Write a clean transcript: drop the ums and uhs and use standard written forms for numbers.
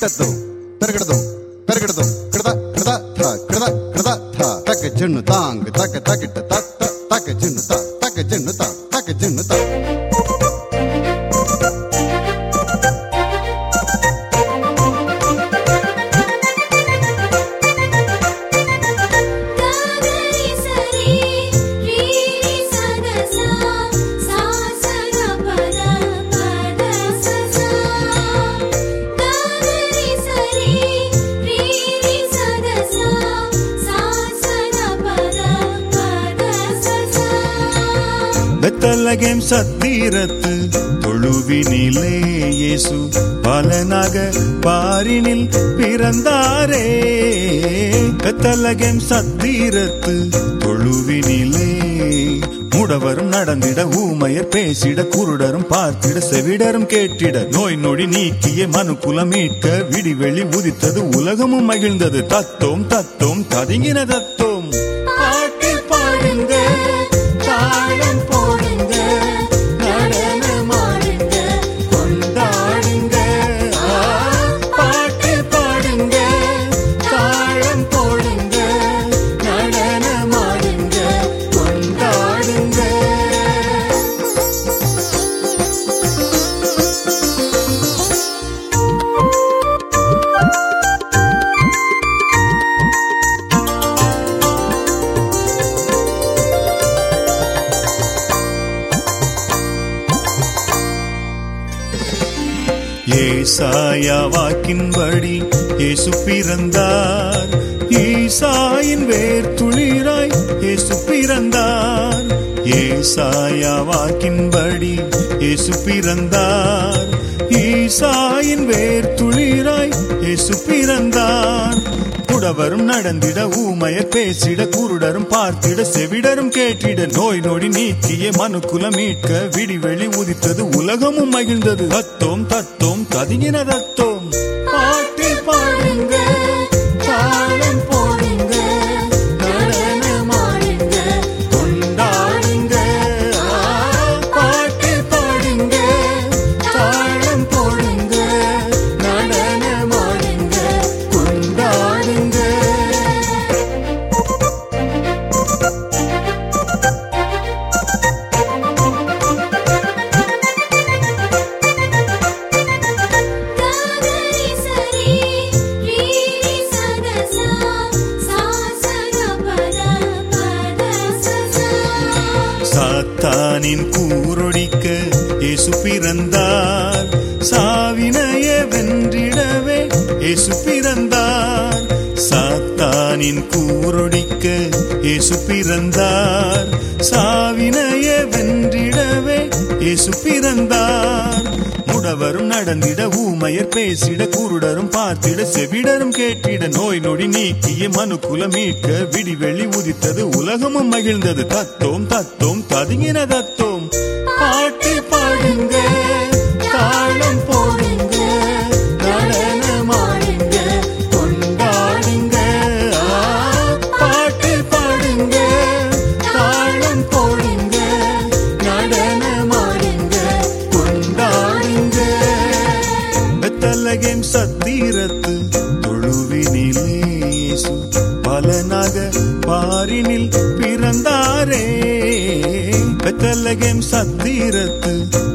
கிட்டத்தும் பெருகிடதும் பெருகிடதும் கிடதா கிடதா தா கிடதா கிடதா தா தக்க சின்னு தாங்கு தக்க தக்கிட்ட தத்த தக்க சின்னு தா தக்க சின்னு தா தக்க சின்னு தா. பெத்லகேம் சத்திரத்து தொழுவினிலே இயேசு பாலனாக பாரினில் பிறந்தாரே. பெத்லகேம் சத்திரத்து தொழுவினிலே முடவரும் நடந்திட, ஊமையர் பேசிட, குருடரும் பார்த்திட, செவிடரும் கேட்டிட, நோய் நொடி நீக்கிய மனுக்குலம் மீட்க விடிவெளி உதித்தது, உலகமும் மகிழ்ந்தது. தத்தோம் தத்தோம் ததுங்கின தத்தோம் பாட்டு பாடுங்க, தாளம் போடுங்க, நடனமாடுங்க, கொண்டாடுங்க. பாட்டு பாடுங்க, தாளம் போடுங்க, நடனமாடுங்க, கொண்டாடுங்க. ஏசாயா வாக்கின்படி இயேசு பிறந்தார், ஈசாயின் வேர் துளிராய் இயேசு பிறந்தார். ஏசாயா வாக்கின்படி இயேசு பிறந்தார், ஈசாயின் வேர் துளிராய் இயேசு பிறந்தார். குடவரும் நடந்திட, ஊமையர் பேசிட, குருடரும் பார்த்திட, செவிடரும் கேட்டிட, நோய் நொடி நீக்கிய மனுக்குலம் மீட்க விடிவெளி உதித்தது, உலகமும் மகிழ்ந்தது. தத்தோம் தத்தோம் ததுங்கின தத்தோம் பாட்டு பாடுங்க, தாளம் போடுங்க, நடனமாடுங்க, கொண்டாடுங்க. பாட்டு பாடுங்க, தாளம் போடுங்க, நடனமாடுங்க, கொண்டாடுங்க. சாத்தானின் கூரொடிக்க இயேசு பிறந்தார், சாவினைய வென்றிடவே இயேசு பிறந்தார். சாத்தானின் கூரொடிக்க இயேசு பிறந்தார், சாவினைய வென்றிடவே இயேசு பிறந்தார். முடவரும் நடந்திட, ஊமையர் பேசிட, குருடரும் பார்த்திட, செவிடரும் கேட்டிட, நோய் நொடி நீக்கிய மனுக்குலம் மீட்க விடிவெளி உதித்தது, உலகமும் மகிழ்ந்தது. தத்தோம் தத்தோம் ததுங்கின தத்தோம் பாட்டு பாடுங்க, தாளம் போடுங்க, நடனமாடுங்க, கொண்டாடுங்க. பாட்டு பாடுங்க, தாளம் போடுங்க, நடனமாடுங்க, கொண்டாடுங்க. பெத்லகேம் சத்திரத்து தொழுவினிலே இயேசு பாலனாக பாரினில் பிறந்தாரே. பெத்லகேம் சத்திரத்து